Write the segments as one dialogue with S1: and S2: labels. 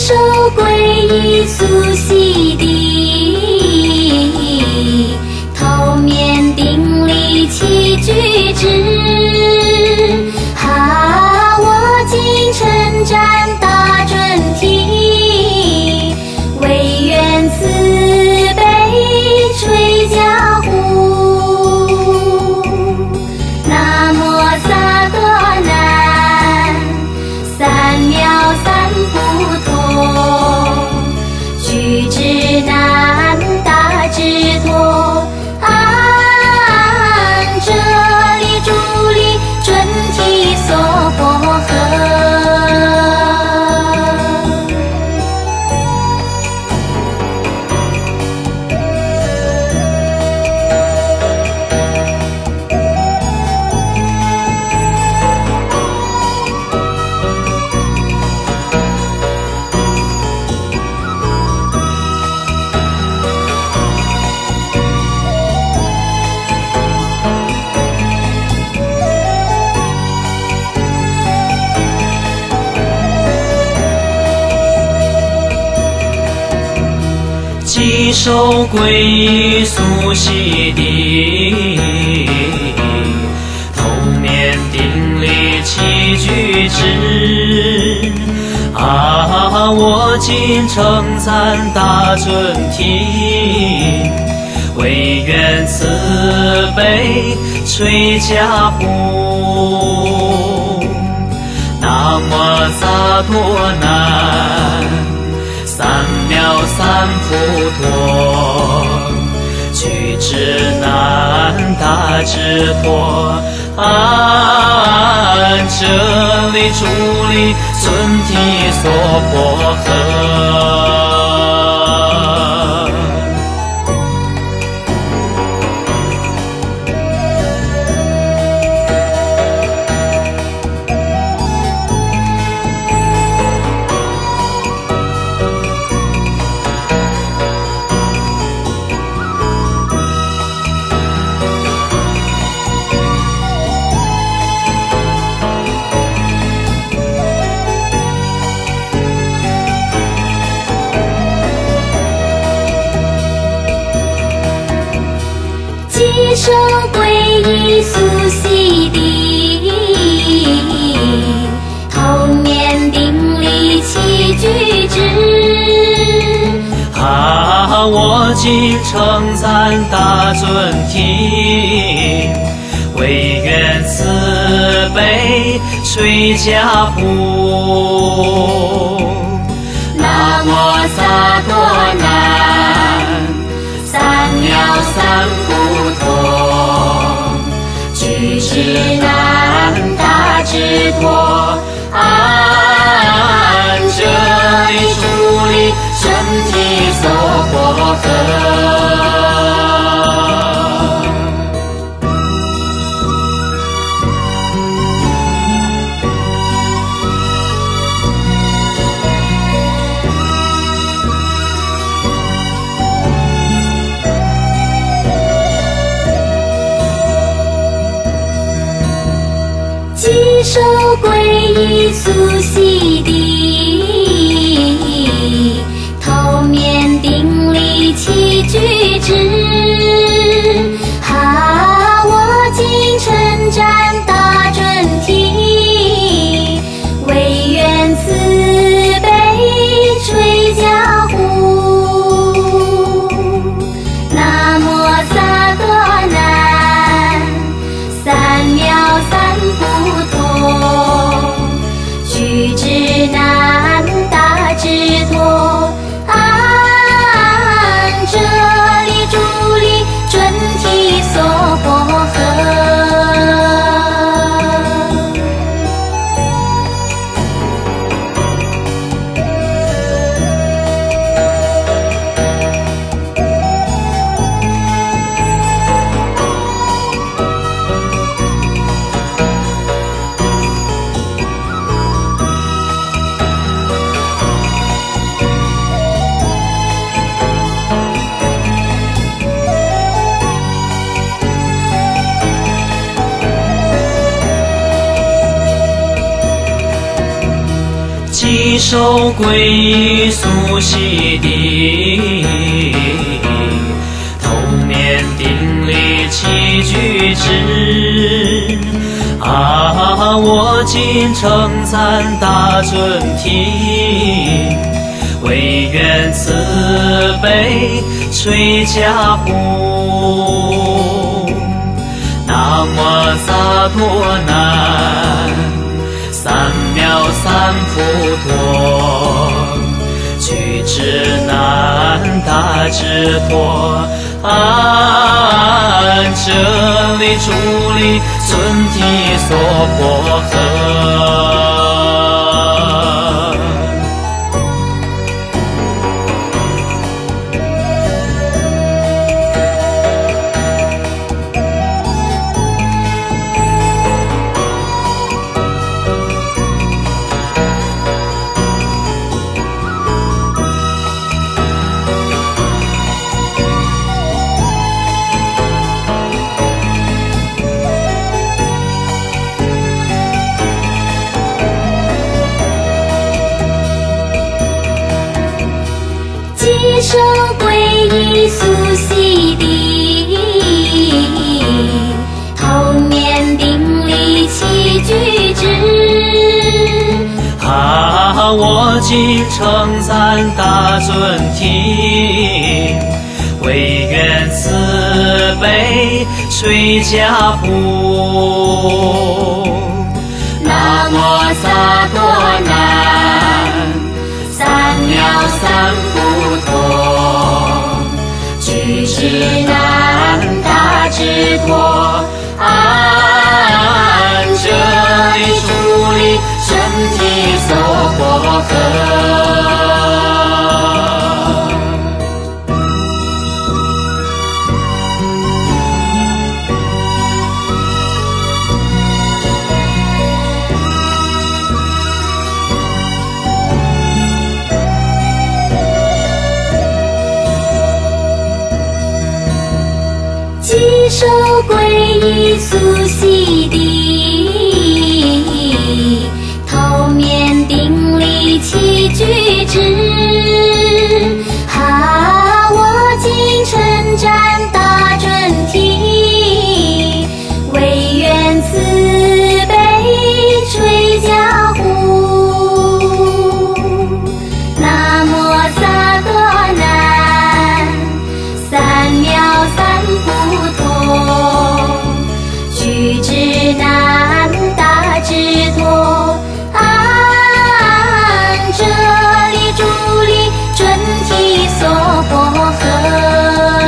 S1: 首皈依苏悉地，头面顶礼起居止。哈，我今称赞大尊体，唯愿慈悲垂加护。南无萨多南，三藐三菩陀，具智难大智陀，安这里主力准提娑婆诃。
S2: 稽首皈依苏悉地，头面顶礼起居止。啊，我今称赞大尊体，唯愿慈悲垂加护。南无萨多南，三藐三菩陀，具智难大智陀，安这里主力尊提娑婆诃。
S1: 稽首皈依苏悉地，头面顶礼起居止。
S2: 啊，我今称赞大尊体，唯愿慈悲垂加护。南无萨多南，三藐三菩陀，具智难大智陀，安这里主力身体娑婆诃。
S1: 稽首皈依苏悉地，头面顶礼起居止。哈，我今称赞大尊体，唯愿慈悲垂加护。南无萨多南，三藐三菩陀，具
S2: 稽首皈依苏悉地，头面顶礼起居之。我今称赞大尊体，唯愿慈悲垂加护。南无萨多南，三藐三菩提，具智难大智陀。安这里主力尊体娑婆诃。
S1: 稽首皈依苏悉地，头面顶礼起居之。
S2: 我今称赞大尊体，唯愿慈悲垂加护。南无萨多南，三藐三菩提，具智难大智陀。安这里主力身体娑婆诃。
S1: 稽首皈依苏悉地，头面顶礼起居之。我今称赞大尊体，唯愿慈悲垂加护。南无萨多南，三藐三菩提，具智难大智陀。安这里主力尊体娑婆诃。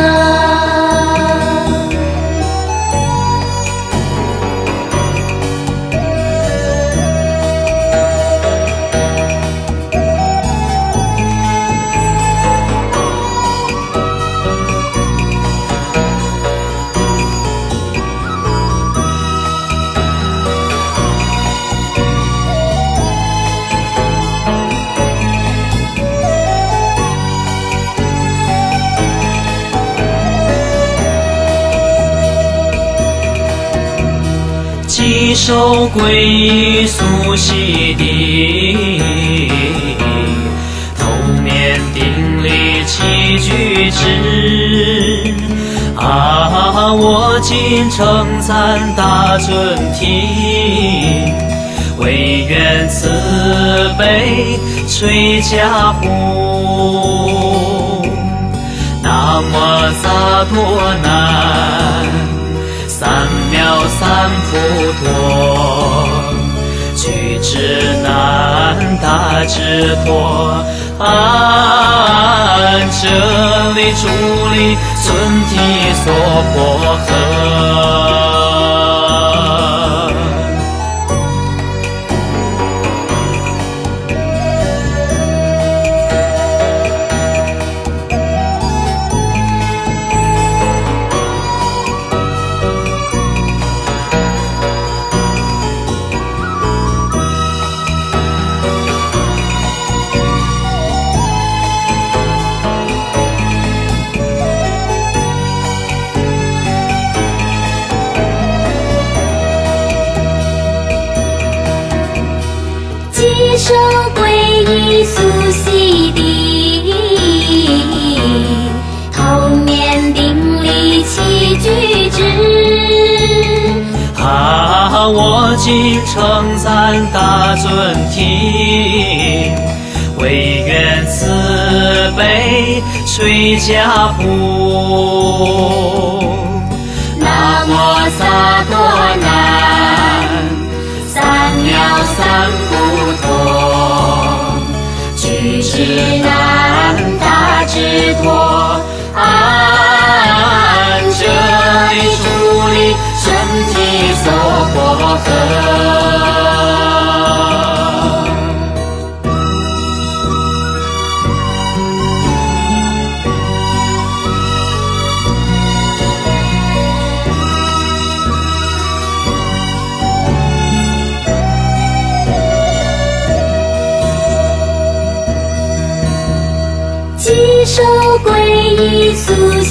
S2: 稽首皈依苏悉地，头面顶礼起居之。我今称赞大尊体，唯愿慈悲垂加护。南无萨多南，三藐三菩提，具智难大智陀。安这里主力尊体娑婆诃。
S1: 依苏悉地，后面顶礼齐举之。
S2: 我今称赞大尊庭，唯愿慈悲垂家谱。
S1: 南无萨多南，三藐三不同，具智难，大智脱，安这里处理身体娑婆诃。稽首皈依苏